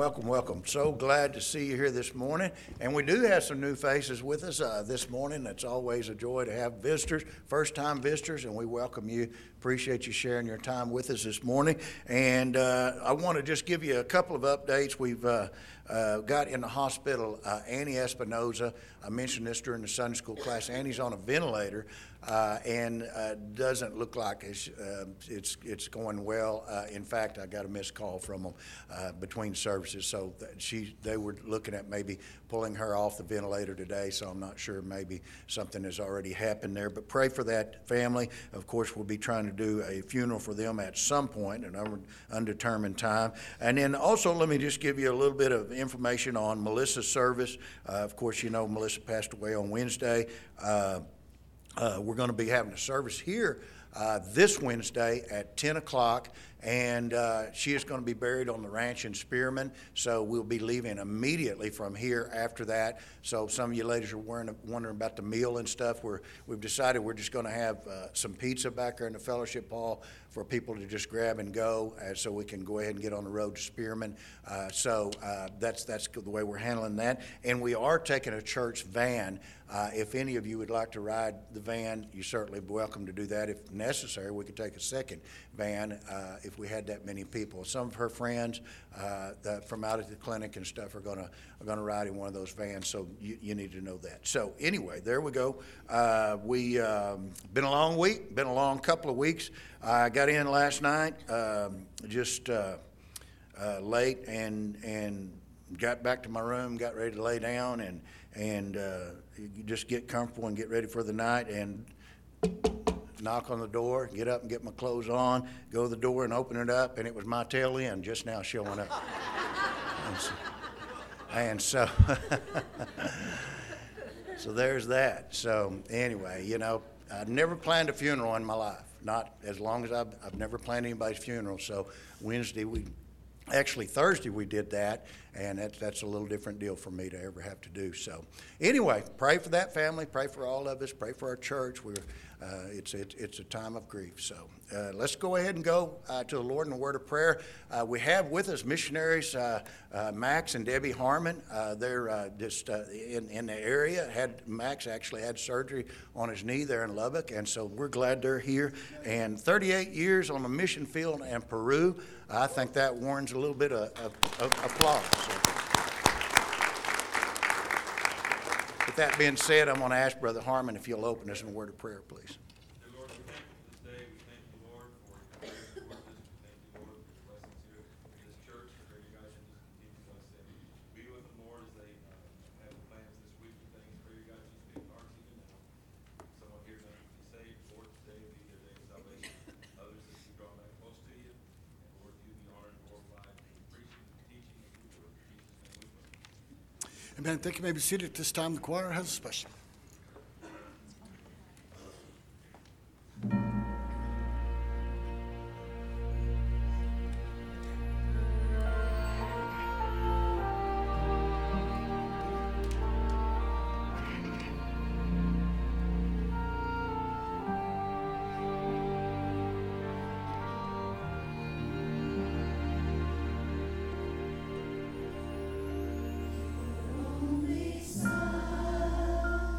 welcome, welcome. So glad to see you here this morning. And we do have some new faces with us this morning. It's always a joy to have visitors, first-time visitors, and we welcome you. Appreciate you sharing your time with us this morning. And I want to just give you a couple of updates. We've got in the hospital Annie Espinoza. I mentioned this during the Sunday school class. Annie's on a ventilator and doesn't look like it's going well. In fact, I got a missed call from them between services, so they were looking at maybe pulling her off the ventilator today, so I'm not sure, maybe something has already happened there. But pray for that family. Of course, we'll be trying to do a funeral for them at some point, an undetermined time. And then also, let me just give you a little bit of information on Melissa's service. Of course, you know Melissa passed away on Wednesday. We're going to be having a service here this Wednesday at 10 o'clock, and she is going to be buried on the ranch in Spearman, so we'll be leaving immediately from here after that. So some of you ladies are wondering about the meal and stuff. We've decided we're just going to have some pizza back there in the fellowship hall for people to just grab and go, so we can go ahead and get on the road to Spearman. So that's the way we're handling that. And we are taking a church van. If any of you would like to ride the van, you're certainly welcome to do that. If necessary, we could take a second van if we had that many people. Some of her friends from out at the clinic and stuff are gonna ride in one of those vans, so you need to know that. So anyway, there we go. We been a long week, been a long couple of weeks. I got in last night just late and got back to my room, got ready to lay down, and you just get comfortable and get ready for the night, and knock on the door, get up and get my clothes on, go to the door and open it up, and it was my tail end just now showing up. and so so there's that. So anyway, you know, I've never planned a funeral in my life, not as long as I've never planned anybody's funeral. So Thursday we did that, and that's a little different deal for me to ever have to do. So anyway, pray for that family, pray for all of us, pray for our church. It's a time of grief. So let's go ahead and go to the Lord in a word of prayer. We have with us missionaries Max and Debbie Harmon. They're just in the area. Max actually had surgery on his knee there in Lubbock, and so we're glad they're here. And 38 years on the mission field in Peru, I think that warrants a little bit of applause. So, with that being said, I'm going to ask Brother Harmon if you'll open us in a word of prayer, please. Dear Lord, we thank you for this day. We thank you, Lord, for your grace towards us. We thank you, Lord, for your blessings here in this church. I pray you guys should just continue to us and be with them, Lord, as they have the plans this week and things. Pray you guys just be in hearts even now. Someone here tonight to be saved, Lord, today be their day of salvation. Others that you draw back close to you. And Lord, you be honored and glorified in the preaching and teaching of your word. In Jesus' name we pray. Amen. Thank you. You may be seated at this time. The choir has a special. Only Son.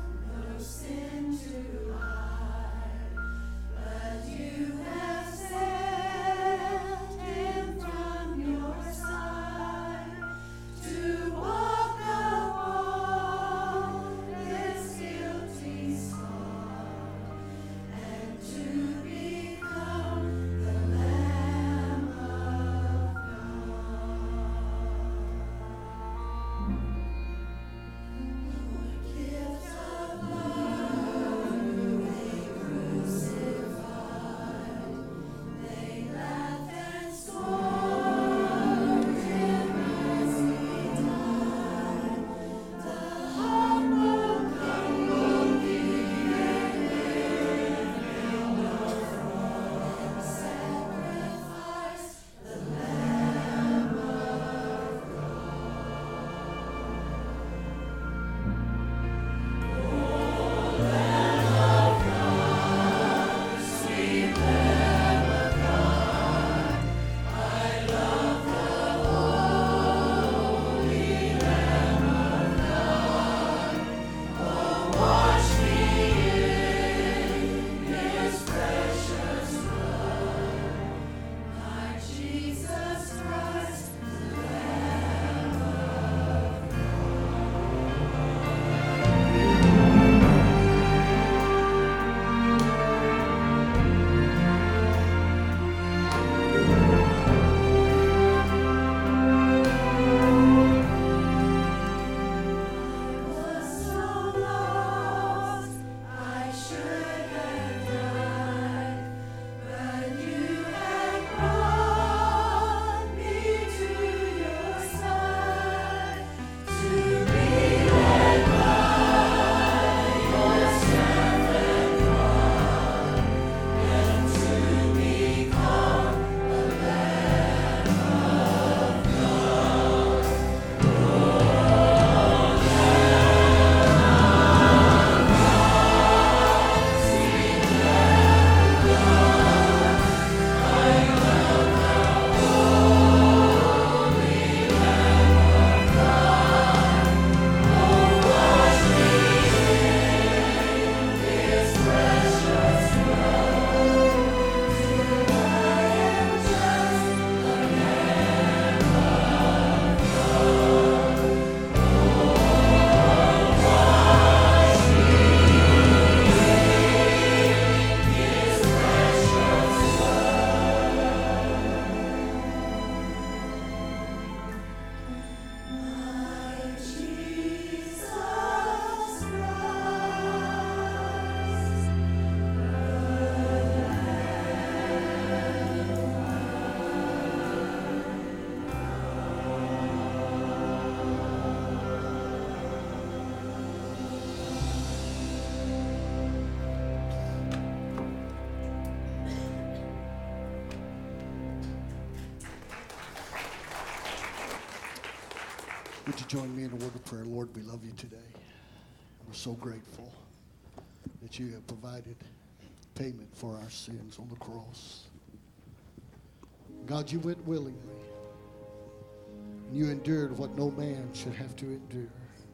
Would you join me in a word of prayer? Lord, we love you today. We're so grateful that you have provided payment for our sins on the cross. God, you went willingly. And you endured what no man should have to endure.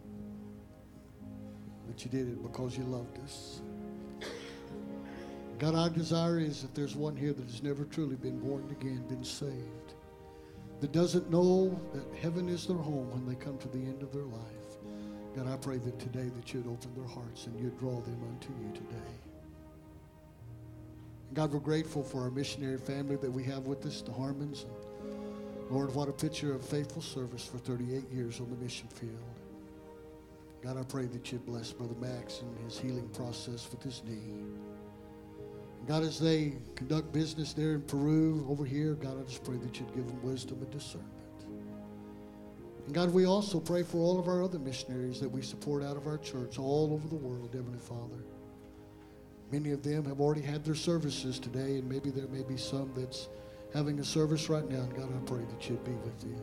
But you did it because you loved us. God, our desire is if there's one here that has never truly been born again, been saved, that doesn't know that heaven is their home when they come to the end of their life, God, I pray that today that you'd open their hearts and you'd draw them unto you today. God, we're grateful for our missionary family that we have with us, the Harmons. And Lord, what a picture of faithful service for 38 years on the mission field. God, I pray that you'd bless Brother Max and his healing process with his knee. God, as they conduct business there in Peru, over here, God, I just pray that you'd give them wisdom and discernment. And God, we also pray for all of our other missionaries that we support out of our church all over the world, Heavenly Father. Many of them have already had their services today, and maybe there may be some that's having a service right now. And God, I pray that you'd be with them.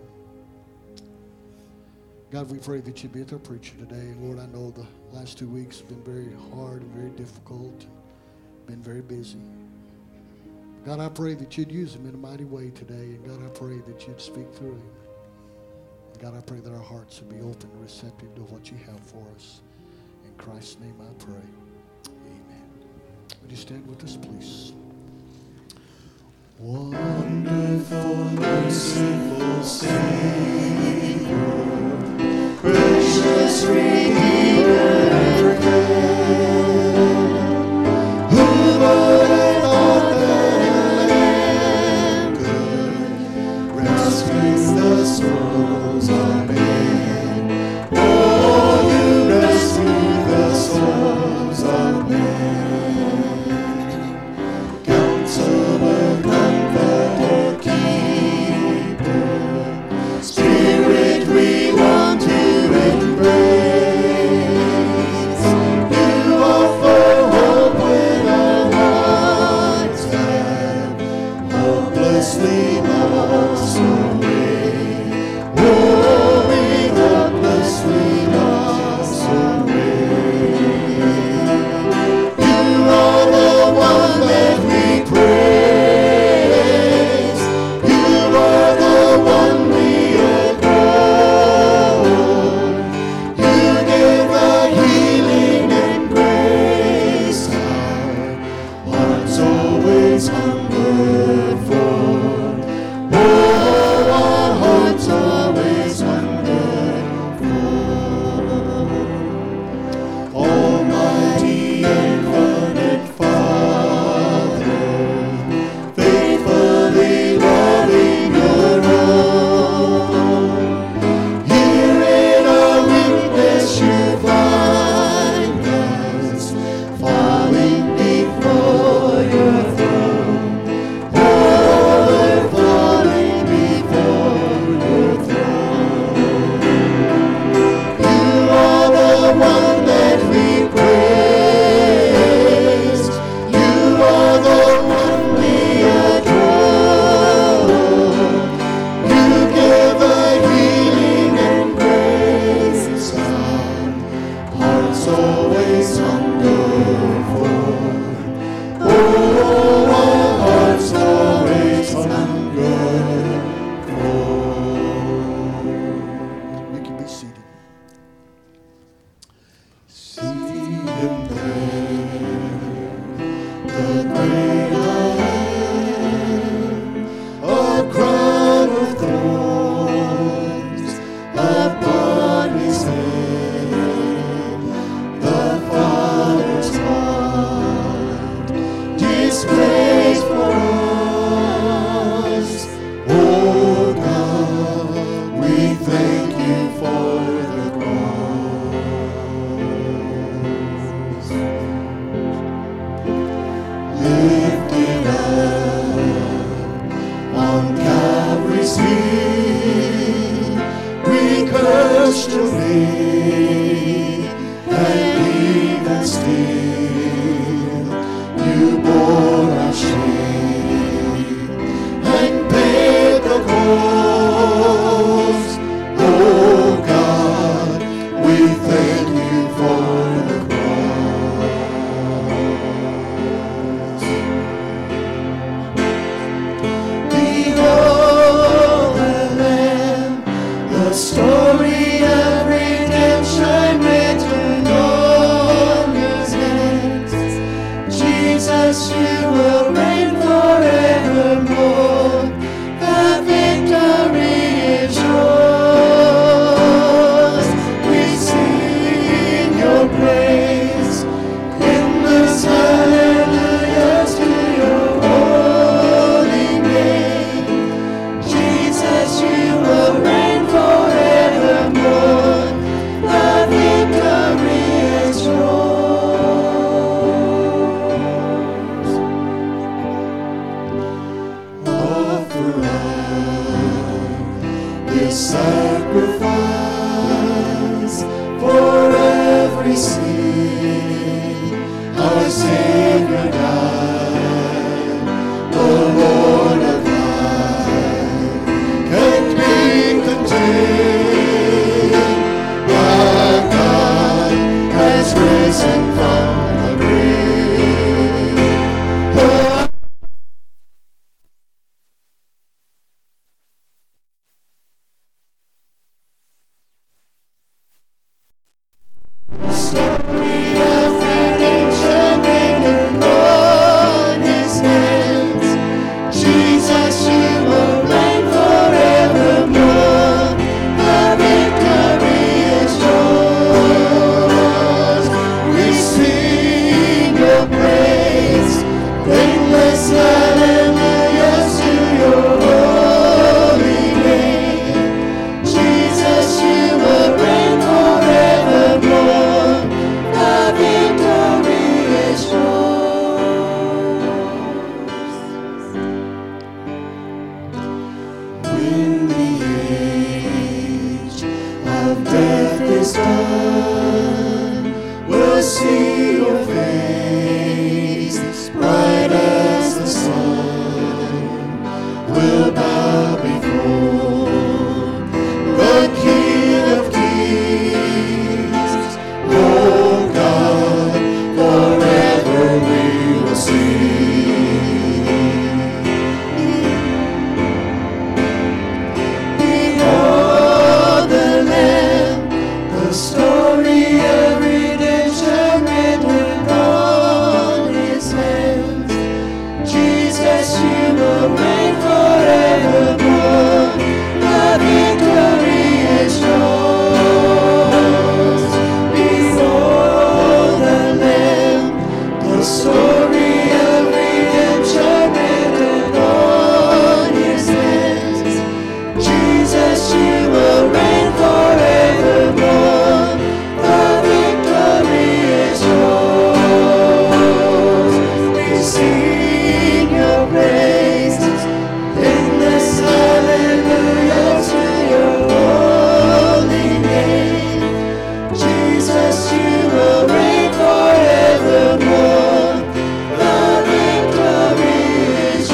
God, we pray that you'd be with our preacher today. And Lord, I know the last 2 weeks have been very hard and very difficult. Been very busy. God, I pray that you'd use him in a mighty way today. And God, I pray that you'd speak through him. And God, I pray that our hearts would be open and receptive to what you have for us. In Christ's name I pray. Amen. Would you stand with us, please? Wonderful, merciful Savior, precious Redeemer and friend. Souls of men. Oh, you rescue the souls of men. Counselor, Comforter, Keeper, Spirit we want to embrace. see your face, bright as the sun, will bow before the King of Kings. Oh God, forever we will sing. Behold the Lamb, the story of redemption written on His hands. Jesus, you will reign forevermore. The victory is yours. Behold the Lamb, the story of redemption written on His hands. Jesus, you will reign forevermore. The victory is yours. We sing your praises, endless hallelujah to your holy name. Jesus, you will reign forevermore. The victory is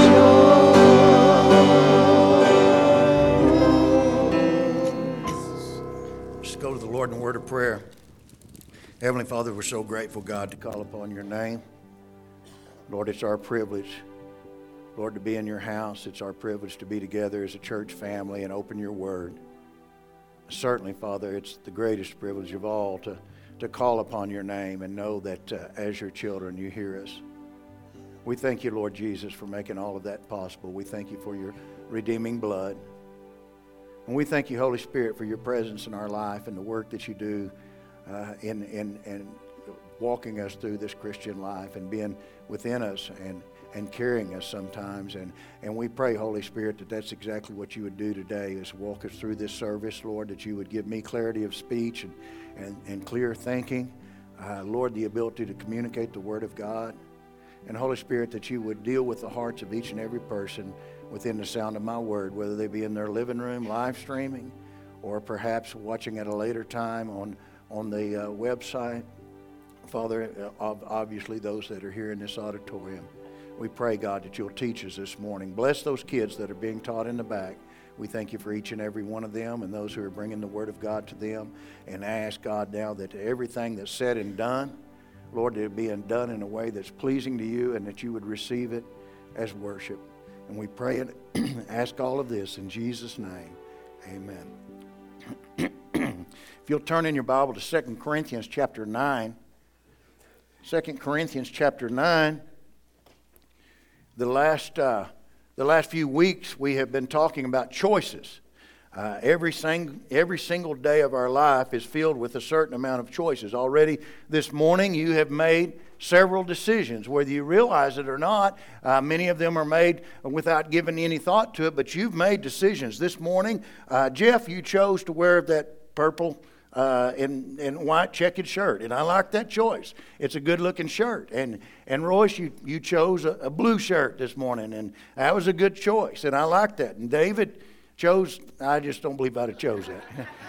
yours. Let's go to the Lord in a word of prayer. Heavenly Father, we're so grateful, God, to call upon your name. Lord, it's our privilege, Lord, to be in your house. It's our privilege to be together as a church family and open your word. Certainly, Father, it's the greatest privilege of all to call upon your name and know that as your children, you hear us. We thank you, Lord Jesus, for making all of that possible. We thank you for your redeeming blood. And we thank you, Holy Spirit, for your presence in our life and the work that you do in walking us through this Christian life and being within us and carrying us sometimes. And we pray, Holy Spirit, that that's exactly what you would do today, is walk us through this service, Lord, that you would give me clarity of speech and clear thinking. Lord, the ability to communicate the Word of God. And Holy Spirit, that you would deal with the hearts of each and every person within the sound of my word, whether they be in their living room live streaming or perhaps watching at a later time on the website. Father, obviously those that are here in this auditorium, we pray, God, that you'll teach us this morning. Bless those kids that are being taught in the back. We thank you for each and every one of them and those who are bringing the Word of God to them. And I ask, God, now that everything that's said and done, Lord, that it be done in a way that's pleasing to you and that you would receive it as worship. And we pray and ask all of this in Jesus' name. Amen. If you'll turn in your Bible to 2 Corinthians chapter 9. 2 Corinthians chapter 9. The last few weeks we have been talking about choices. Every single day of our life is filled with a certain amount of choices. Already this morning you have made several decisions, whether you realize it or not. Many of them are made without giving any thought to it, but you've made decisions. This morning, Jeff, you chose to wear that purple and white checkered shirt, and I like that choice. It's a good-looking shirt. And Royce, you chose a blue shirt this morning, and that was a good choice, and I like that. And David chose, I just don't believe I'd have chose that.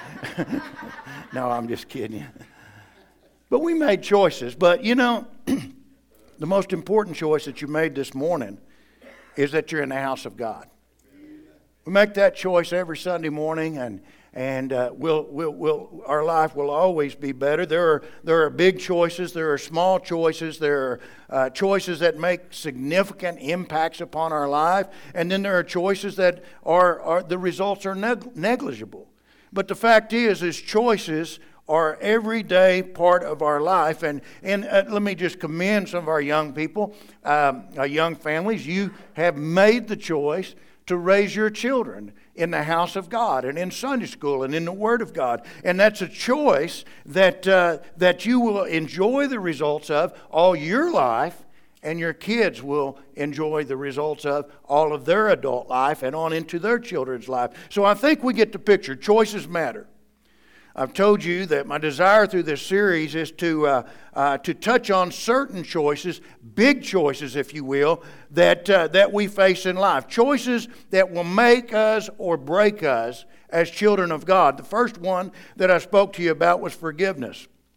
No, I'm just kidding you. But we made choices. But, you know, the most important choice that you made this morning is that you're in the house of God. We make that choice every Sunday morning, and our life will always be better. There are big choices. There are small choices. There are choices that make significant impacts upon our life. And then there are choices that are the results are negligible. But the fact is choices are everyday part of our life. And let me just commend some of our young people, young families. You have made the choice to raise your children in the house of God and in Sunday school and in the Word of God. And that's a choice that you will enjoy the results of all your life, and your kids will enjoy the results of all of their adult life and on into their children's life. So I think we get the picture. Choices matter. I've told you that my desire through this series is to touch on certain choices, big choices, if you will, that we face in life. Choices that will make us or break us as children of God. The first one that I spoke to you about was forgiveness.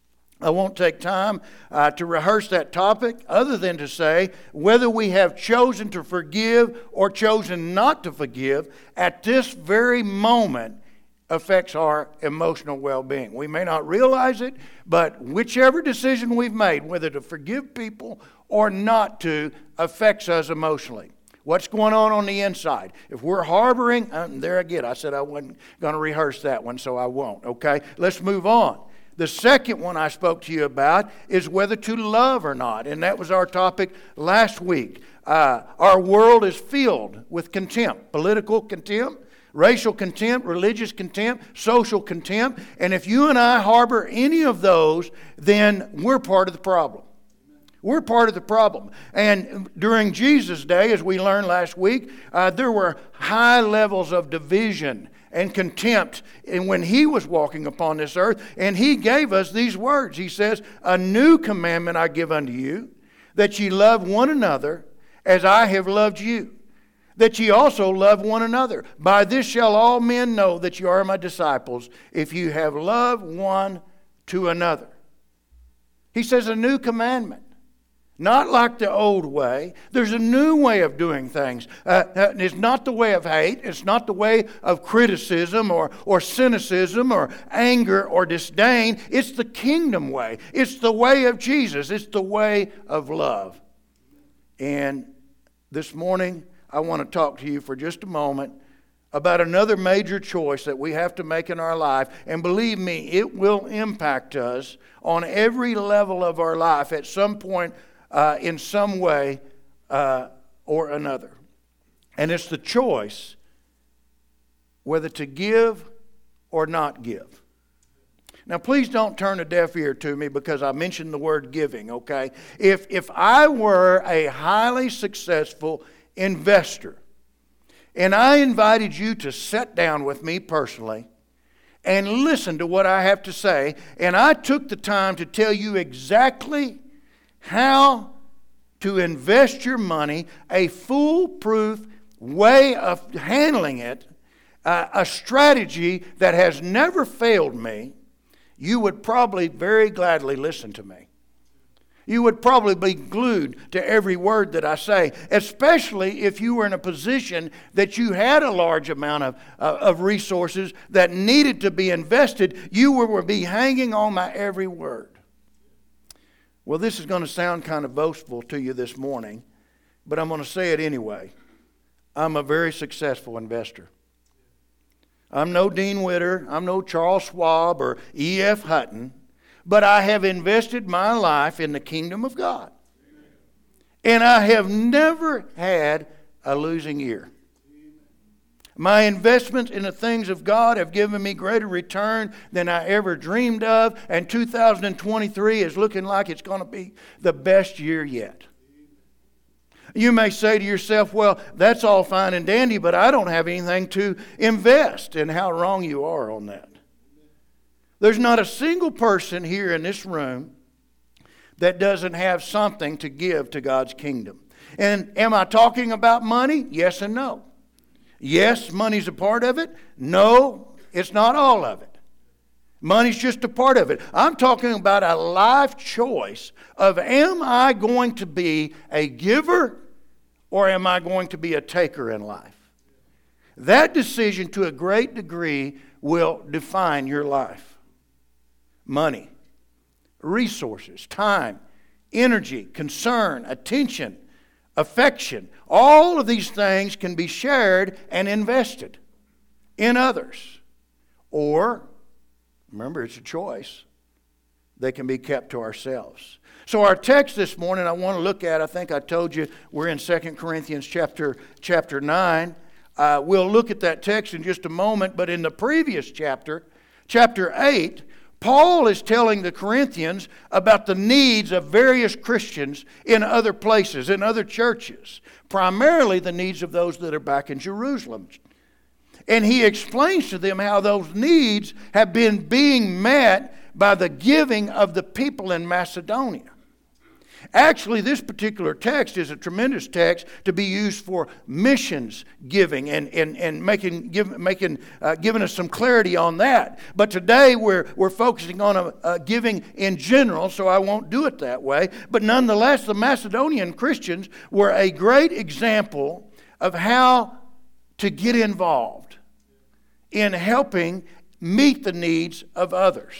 I won't take time to rehearse that topic other than to say whether we have chosen to forgive or chosen not to forgive at this very moment affects our emotional well-being. We may not realize it, but whichever decision we've made, whether to forgive people or not to, affects us emotionally. What's going on the inside? If we're harboring, there again, I said I wasn't going to rehearse that one, so I won't, okay? Let's move on. The second one I spoke to you about is whether to love or not, and that was our topic last week. Our world is filled with contempt, political contempt, racial contempt, religious contempt, social contempt, and if you and I harbor any of those, then we're part of the problem. We're part of the problem. And during Jesus' day, as we learned last week, there were high levels of division and contempt and when he was walking upon this earth. And he gave us these words. He says, "A new commandment I give unto you, that ye love one another as I have loved you, that ye also love one another. By this shall all men know that ye are my disciples, if you have love one to another." He says a new commandment. Not like the old way. There's a new way of doing things. It's not the way of hate. It's not the way of criticism or cynicism or anger or disdain. It's the kingdom way. It's the way of Jesus. It's the way of love. And this morning, I want to talk to you for just a moment about another major choice that we have to make in our life. And believe me, it will impact us on every level of our life at some point in some way or another. And it's the choice whether to give or not give. Now, please don't turn a deaf ear to me because I mentioned the word giving, okay? If I were a highly successful investor and I invited you to sit down with me personally and listen to what I have to say, and I took the time to tell you exactly how to invest your money, a foolproof way of handling it, a strategy that has never failed me, you would probably very gladly listen to me. You would probably be glued to every word that I say, especially if you were in a position that you had a large amount of resources that needed to be invested. You would be hanging on my every word. Well, this is going to sound kind of boastful to you this morning, but I'm going to say it anyway. I'm a very successful investor. I'm no Dean Witter, I'm no Charles Schwab or E.F. Hutton, but I have invested my life in the kingdom of God. And I have never had a losing year. My investments in the things of God have given me greater return than I ever dreamed of, and 2023 is looking like it's going to be the best year yet. You may say to yourself, well, that's all fine and dandy, but I don't have anything to invest, and how wrong you are on that. There's not a single person here in this room that doesn't have something to give to God's kingdom. And am I talking about money? Yes and no. Yes, money's a part of it. No, it's not all of it. Money's just a part of it. I'm talking about a life choice of, am I going to be a giver or am I going to be a taker in life? That decision to a great degree will define your life. Money, resources, time, energy, concern, attention, affection, all of these things can be shared and invested in others. Or, remember, it's a choice. They can be kept to ourselves. So our text this morning I want to look at, I think I told you we're in 2 Corinthians chapter 9. We'll look at that text in just a moment, but in the previous chapter 8, Paul is telling the Corinthians about the needs of various Christians in other places, in other churches, primarily the needs of those that are back in Jerusalem. And he explains to them how those needs have been being met by the giving of the people in Macedonia. Actually, this particular text is a tremendous text to be used for missions giving and giving us some clarity on that. But today we're focusing on giving in general, so I won't do it that way. But nonetheless, the Macedonian Christians were a great example of how to get involved in helping meet the needs of others,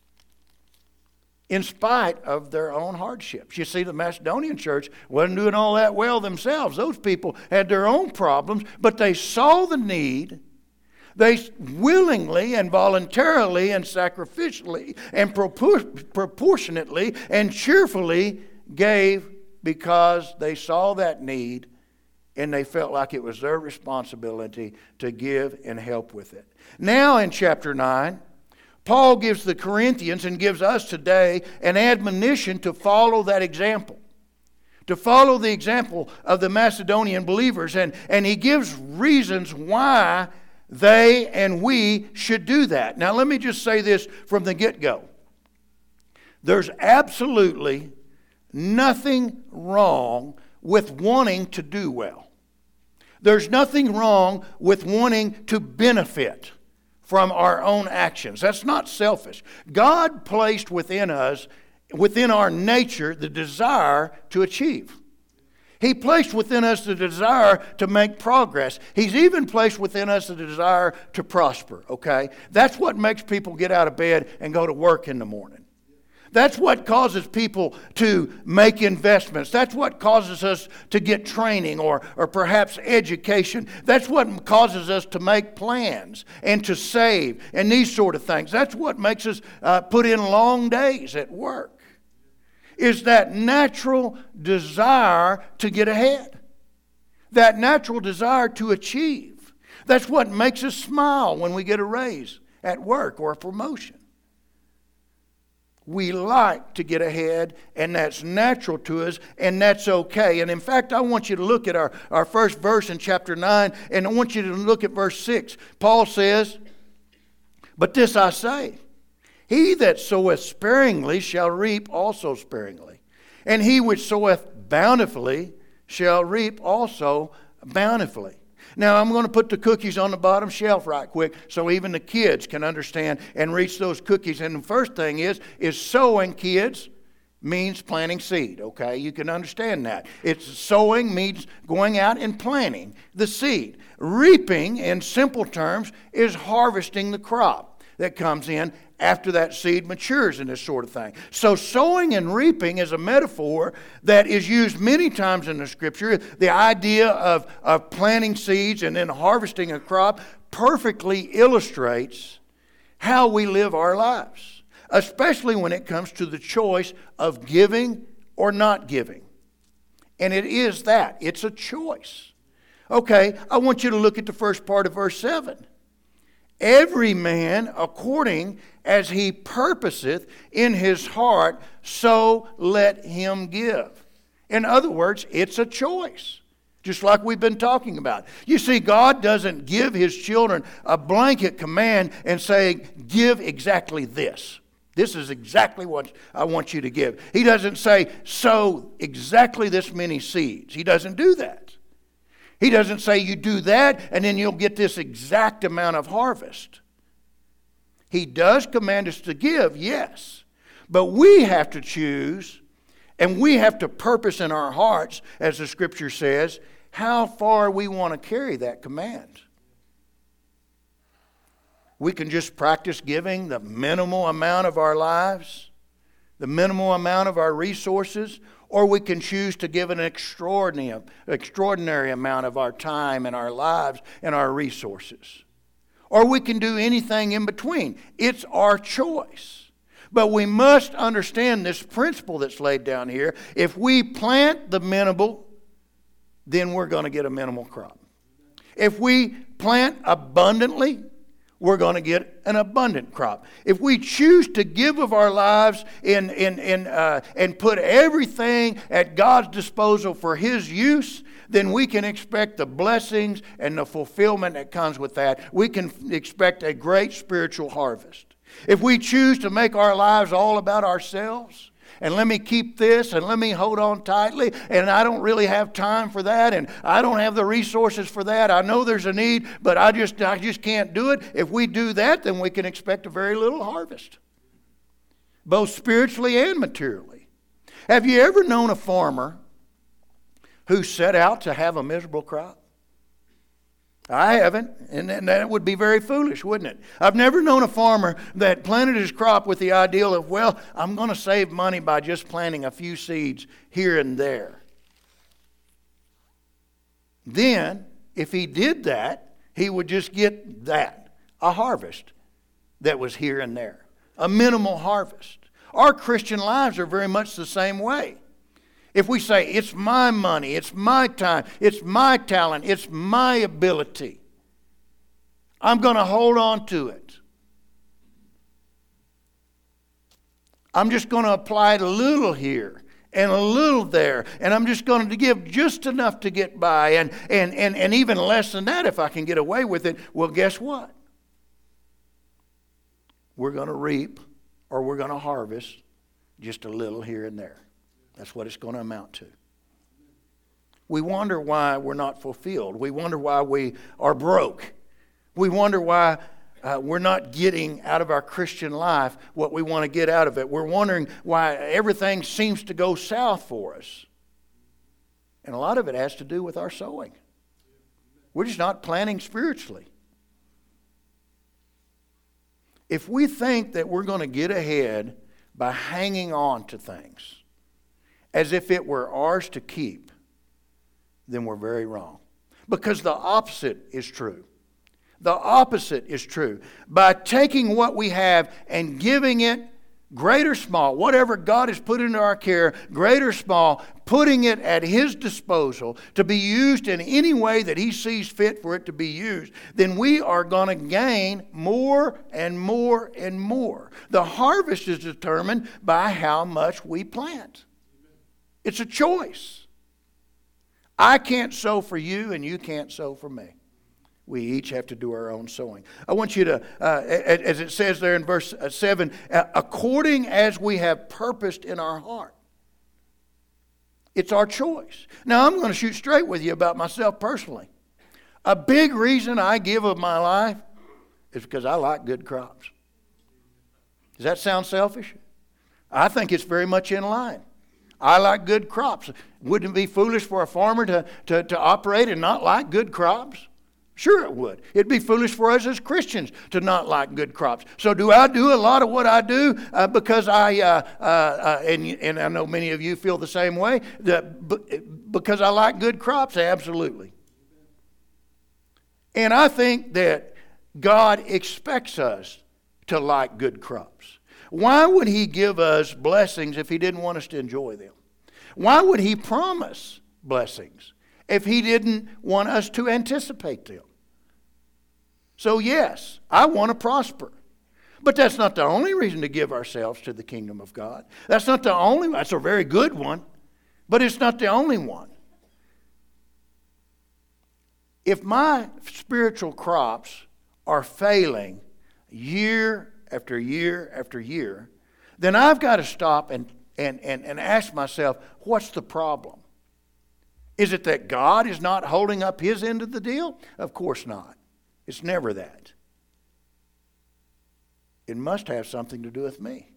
in spite of their own hardships. You see, the Macedonian church wasn't doing all that well themselves. Those people had their own problems, but they saw the need. They willingly and voluntarily and sacrificially and proportionately and cheerfully gave because they saw that need and they felt like it was their responsibility to give and help with it. Now in chapter 9, Paul gives the Corinthians and gives us today an admonition to follow that example, to follow the example of the Macedonian believers. And he gives reasons why they and we should do that. Now, let me just say this from the get-go. There's absolutely nothing wrong with wanting to do well. There's nothing wrong with wanting to benefit from our own actions. That's not selfish. God placed within us, within our nature, the desire to achieve. He placed within us the desire to make progress. He's even placed within us the desire to prosper, okay? That's what makes people get out of bed and go to work in the morning. That's what causes people to make investments. That's what causes us to get training or perhaps education. That's what causes us to make plans and to save and these sort of things. That's what makes us put in long days at work, is that natural desire to get ahead, that natural desire to achieve. That's what makes us smile when we get a raise at work or a promotion. We like to get ahead, and that's natural to us, and that's okay. And in fact, I want you to look at our first verse in chapter 9, and I want you to look at verse 6. Paul says, "But this I say, he that soweth sparingly shall reap also sparingly, and he which soweth bountifully shall reap also bountifully." Now, I'm going to put the cookies on the bottom shelf right quick so even the kids can understand and reach those cookies. And the first thing is sowing, kids, means planting seed, okay? You can understand that. It's sowing means going out and planting the seed. Reaping, in simple terms, is harvesting the crop that comes in after that seed matures and this sort of thing. So sowing and reaping is a metaphor that is used many times in the Scripture. The idea of planting seeds and then harvesting a crop perfectly illustrates how we live our lives, especially when it comes to the choice of giving or not giving. And it is that. It's a choice. Okay, I want you to look at the first part of verse 7. "Every man according as he purposeth in his heart, so let him give." In other words, it's a choice, just like we've been talking about. You see, God doesn't give his children a blanket command and say, "Give exactly this. This is exactly what I want you to give." He doesn't say, "Sow exactly this many seeds." He doesn't do that. He doesn't say you do that and then you'll get this exact amount of harvest. He does command us to give, yes. But we have to choose and we have to purpose in our hearts, as the Scripture says, how far we want to carry that command. We can just practice giving the minimal amount of our lives, the minimal amount of our resources, or we can choose to give an extraordinary amount of our time and our lives and our resources. Or we can do anything in between. It's our choice. But we must understand this principle that's laid down here. If we plant the minimal, then we're going to get a minimal crop. If we plant abundantly, we're going to get an abundant crop. If we choose to give of our lives and put everything at God's disposal for His use, then we can expect the blessings and the fulfillment that comes with that. We can expect a great spiritual harvest. If we choose to make our lives all about ourselves and let me keep this, and let me hold on tightly, and I don't really have time for that, and I don't have the resources for that. I know there's a need, but I just can't do it. If we do that, then we can expect a very little harvest, both spiritually and materially. Have you ever known a farmer who set out to have a miserable crop? I haven't, and that would be very foolish, wouldn't it? I've never known a farmer that planted his crop with the ideal of, well, I'm going to save money by just planting a few seeds here and there. Then, if he did that, he would just get that, a harvest that was here and there, a minimal harvest. Our Christian lives are very much the same way. If we say, it's my money, it's my time, it's my talent, it's my ability, I'm going to hold on to it. I'm just going to apply it a little here and a little there, and I'm just going to give just enough to get by, and even less than that if I can get away with it. Well, guess what? We're going to reap, or we're going to harvest just a little here and there. That's what it's going to amount to. We wonder why we're not fulfilled. We wonder why we are broke. We wonder why we're not getting out of our Christian life what we want to get out of it. We're wondering why everything seems to go south for us. And a lot of it has to do with our sowing. We're just not planning spiritually. If we think that we're going to get ahead by hanging on to things as if it were ours to keep, then we're very wrong. Because the opposite is true. The opposite is true. By taking what we have and giving it, great or small, whatever God has put into our care, great or small, putting it at His disposal to be used in any way that He sees fit for it to be used, then we are going to gain more and more and more. The harvest is determined by how much we plant. It's a choice. I can't sow for you, and you can't sow for me. We each have to do our own sowing. I want you to, as it says there in verse 7, according as we have purposed in our heart. It's our choice. Now, I'm going to shoot straight with you about myself personally. A big reason I give of my life is because I like good crops. Does that sound selfish? I think it's very much in line. I like good crops. Wouldn't it be foolish for a farmer to operate and not like good crops? Sure it would. It'd be foolish for us as Christians to not like good crops. So do I do a lot of what I do because and I know many of you feel the same way, because I like good crops? Absolutely. And I think that God expects us to like good crops. Why would He give us blessings if He didn't want us to enjoy them? Why would He promise blessings if He didn't want us to anticipate them? So yes, I want to prosper. But that's not the only reason to give ourselves to the kingdom of God. That's a very good one, but it's not the only one. If my spiritual crops are failing year after year after year, then I've got to stop and ask myself, what's the problem? Is it that God is not holding up His end of the deal? Of course not. It's never that. It must have something to do with me.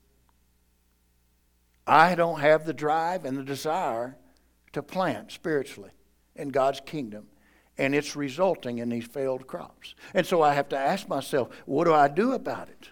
I don't have the drive and the desire to plant spiritually in God's kingdom, and it's resulting in these failed crops. And so I have to ask myself, what do I do about it?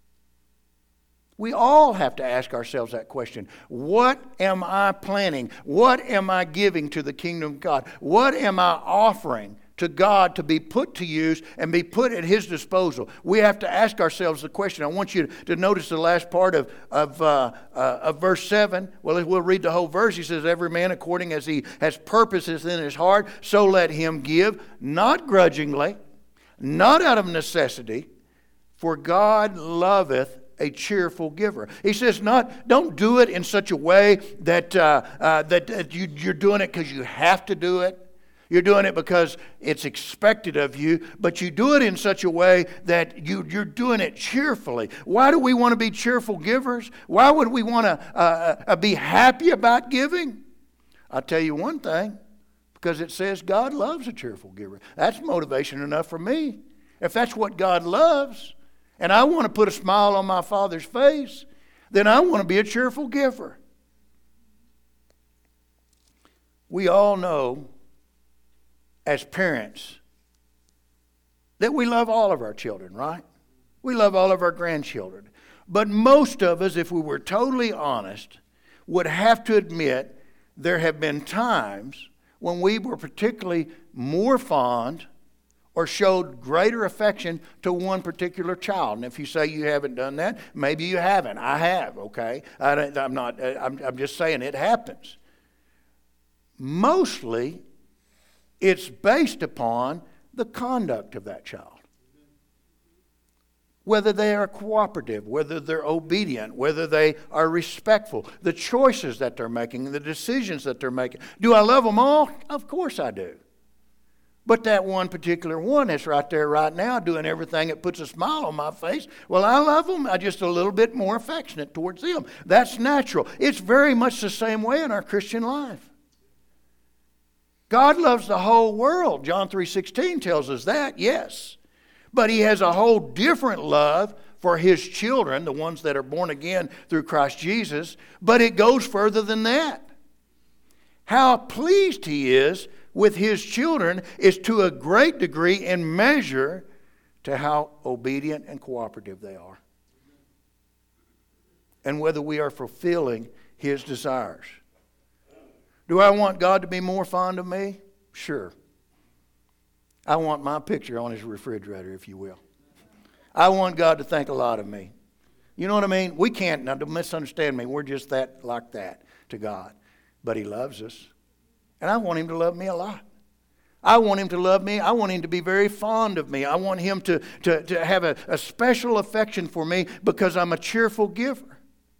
We all have to ask ourselves that question. What am I planting? What am I giving to the kingdom of God? What am I offering to God to be put to use and be put at His disposal? We have to ask ourselves the question. I want you to notice the last part of verse 7. Well, we'll read the whole verse. He says, every man according as he has purposes in his heart, so let him give, not grudgingly, not out of necessity, for God loveth a cheerful giver. He says, don't do it in such a way that you're doing it because you have to do it. You're doing it because it's expected of you, but you do it in such a way that you're doing it cheerfully. Why do we want to be cheerful givers? Why would we want to be happy about giving? I'll tell you one thing, because it says God loves a cheerful giver. That's motivation enough for me. If that's what God loves, and I want to put a smile on my Father's face, then I want to be a cheerful giver. We all know, as parents, that we love all of our children, right? We love all of our grandchildren. But most of us, if we were totally honest, would have to admit there have been times when we were particularly more fond or showed greater affection to one particular child. And if you say you haven't done that, maybe you haven't. I have, okay? I'm just saying it happens. Mostly, it's based upon the conduct of that child. Whether they are cooperative, whether they're obedient, whether they are respectful, the choices that they're making, the decisions that they're making. Do I love them all? Of course I do. But that one particular one that's right there right now doing everything that puts a smile on my face, well, I love them. I'm just a little bit more affectionate towards them. That's natural. It's very much the same way in our Christian life. God loves the whole world. John 3:16 tells us that, yes. But He has a whole different love for His children, the ones that are born again through Christ Jesus. But it goes further than that. How pleased He is with His children is to a great degree in measure to how obedient and cooperative they are. And whether we are fulfilling His desires. Do I want God to be more fond of me? Sure. I want my picture on His refrigerator, if you will. I want God to think a lot of me. You know what I mean? We can't, now don't misunderstand me, we're just that like that to God. But He loves us. And I want Him to love me a lot. I want Him to love me. I want Him to be very fond of me. I want Him to have a special affection for me because I'm a cheerful giver.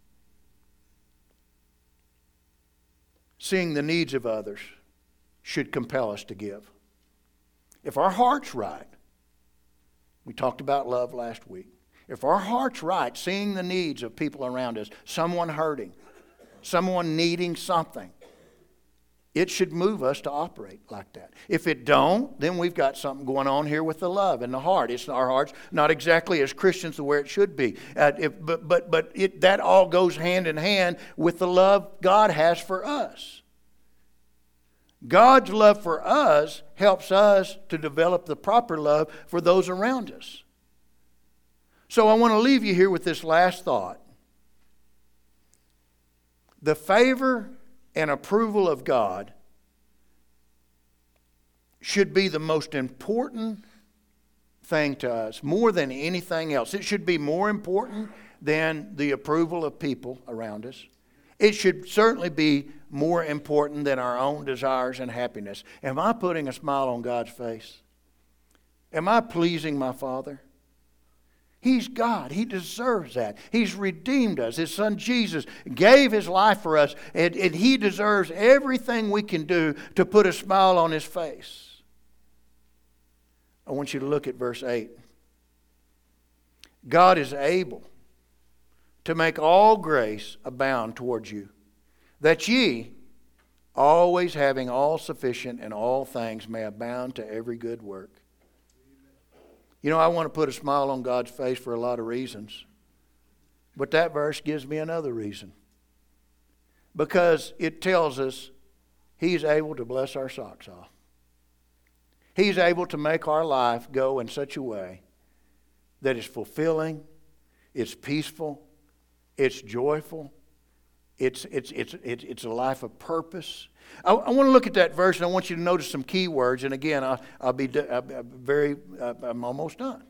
Seeing the needs of others should compel us to give. If our heart's right, we talked about love last week. If our heart's right, seeing the needs of people around us, someone hurting, someone needing something, it should move us to operate like that. If it don't, then we've got something going on here with the love and the heart. It's our heart's not exactly as Christians to where it should be. That all goes hand in hand with the love God has for us. God's love for us helps us to develop the proper love for those around us. So I want to leave you here with this last thought. The favor and approval of God should be the most important thing to us, more than anything else. It should be more important than the approval of people around us. It should certainly be more important than our own desires and happiness. Am I putting a smile on God's face? Am I pleasing my Father? He's God. He deserves that. He's redeemed us. His Son Jesus gave His life for us, and He deserves everything we can do to put a smile on His face. I want you to look at verse 8. God is able to make all grace abound towards you, that ye, always having all sufficient in all things, may abound to every good work. You know, I want to put a smile on God's face for a lot of reasons. But that verse gives me another reason. Because it tells us He's able to bless our socks off. He's able to make our life go in such a way that it's fulfilling, it's peaceful, it's joyful, it's a life of purpose. I want to look at that verse, and I want you to notice some key words. And again, I'm almost done.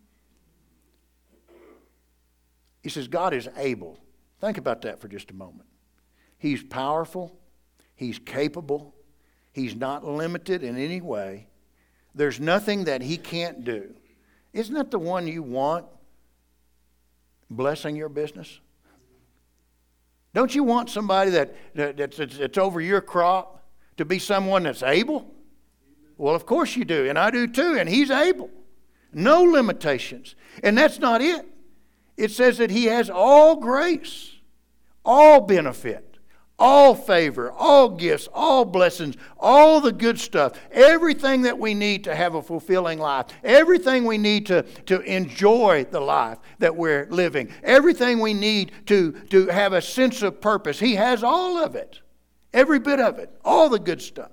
He says, God is able. Think about that for just a moment. He's powerful. He's capable. He's not limited in any way. There's nothing that He can't do. Isn't that the one you want blessing your business? Don't you want somebody that's over your crop to be someone that's able? Well, of course you do, and I do too, and He's able. No limitations. And that's not it. It says that He has all grace, all benefit, all favor, all gifts, all blessings, all the good stuff, everything that we need to have a fulfilling life, everything we need to enjoy the life that we're living, everything we need to have a sense of purpose. He has all of it, every bit of it, all the good stuff.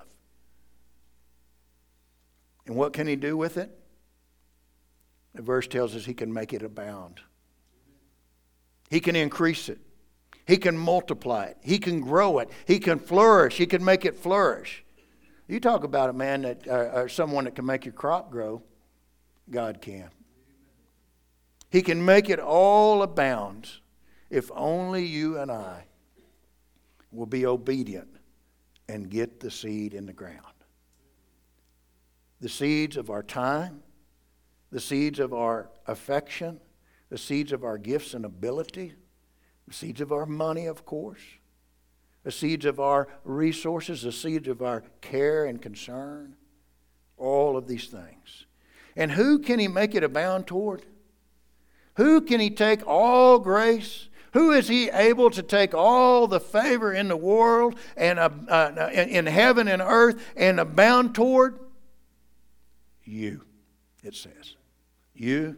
And what can He do with it? The verse tells us He can make it abound. He can increase it. He can multiply it. He can grow it. He can flourish. He can make it flourish. You talk about a man that, or someone that can make your crop grow. God can. He can make it all abound if only you and I will be obedient and get the seed in the ground. The seeds of our time, the seeds of our affection, the seeds of our gifts and ability, the seeds of our money, of course, the seeds of our resources, the seeds of our care and concern, all of these things. And who can He make it abound toward? Who can He take all grace? Who is He able to take all the favor in the world and in heaven and earth and abound toward? You, it says. You.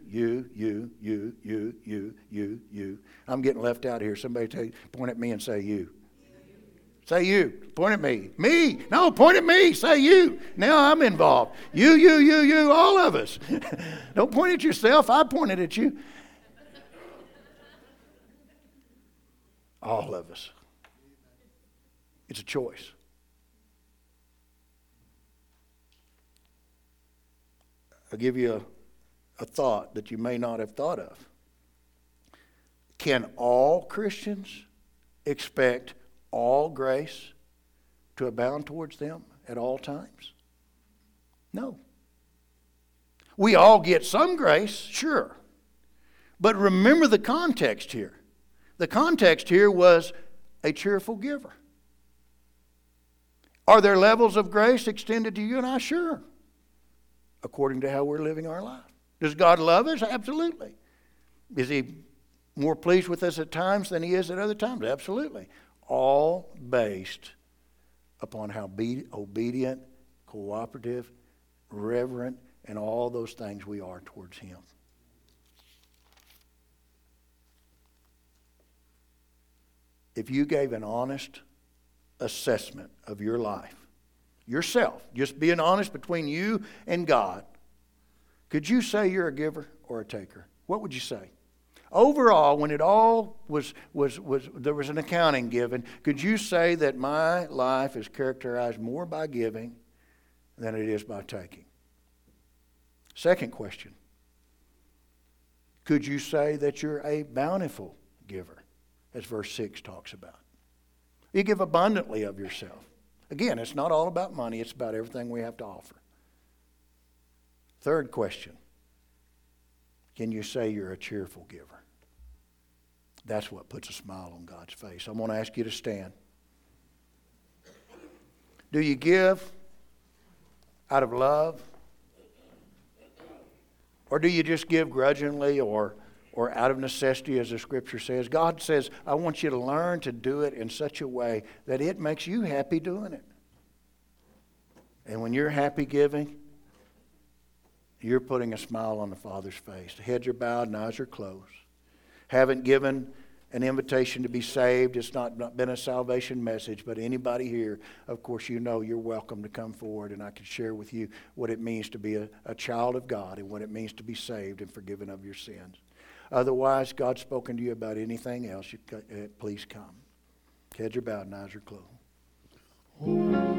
I'm getting left out here. Somebody point at me and say you. Say you. Point at me. Me. No, point at me. Say you. Now I'm involved. You, all of us. Don't point at yourself. I pointed at you. All of us. It's a choice. I'll give you a thought that you may not have thought of. Can all Christians expect all grace to abound towards them at all times? No. We all get some grace, sure. But remember the context here. The context here was a cheerful giver. Are there levels of grace extended to you and I? Sure. According to how we're living our life. Does God love us? Absolutely. Is He more pleased with us at times than He is at other times? Absolutely. All based upon how obedient, cooperative, reverent, and all those things we are towards Him. If you gave an honest assessment of your life, yourself, just being honest between you and God, could you say you're a giver or a taker? What would you say? Overall, when it all was there was an accounting given, could you say that my life is characterized more by giving than it is by taking? Second question. Could you say that you're a bountiful giver, as verse 6 talks about? You give abundantly of yourself. Again, it's not all about money. It's about everything we have to offer. Third question. Can you say you're a cheerful giver? That's what puts a smile on God's face. I'm going to ask you to stand. Do you give out of love? Or do you just give grudgingly or out of necessity, as the Scripture says? God says, I want you to learn to do it in such a way that it makes you happy doing it. And when you're happy giving, you're putting a smile on the Father's face. The heads are bowed and eyes are closed. Haven't given an invitation to be saved. It's not been a salvation message, but anybody here, of course, you know you're welcome to come forward, and I can share with you what it means to be a child of God and what it means to be saved and forgiven of your sins. Otherwise, God's spoken to you about anything else, please come. Heads are bowed and eyes are closed.